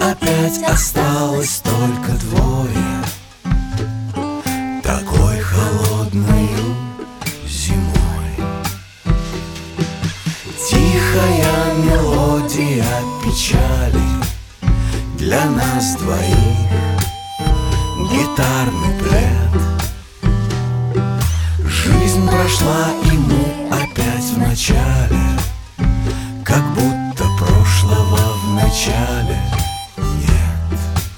опять осталось только двое, такой холодною зимой. Тихая мелодия печали для нас двоих, гитарный плед. Жизнь прошла, и мы опять в начале, как будто прошлого в начале нет.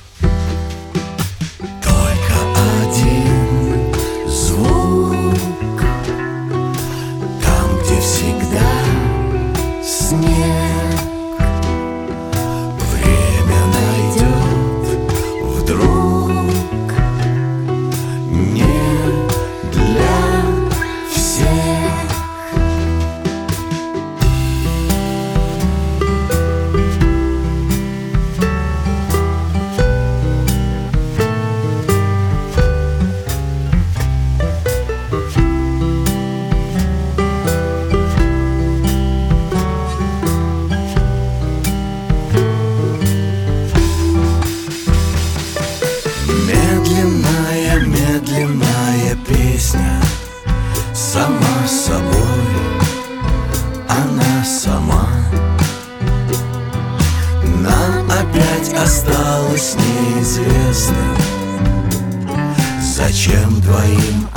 Только один звук, там, где всегда снег. Время найдет вдруг не для всех. Медленная, медленная песня, сама собой, она сама. Нам опять осталось неизвестным, зачем двоим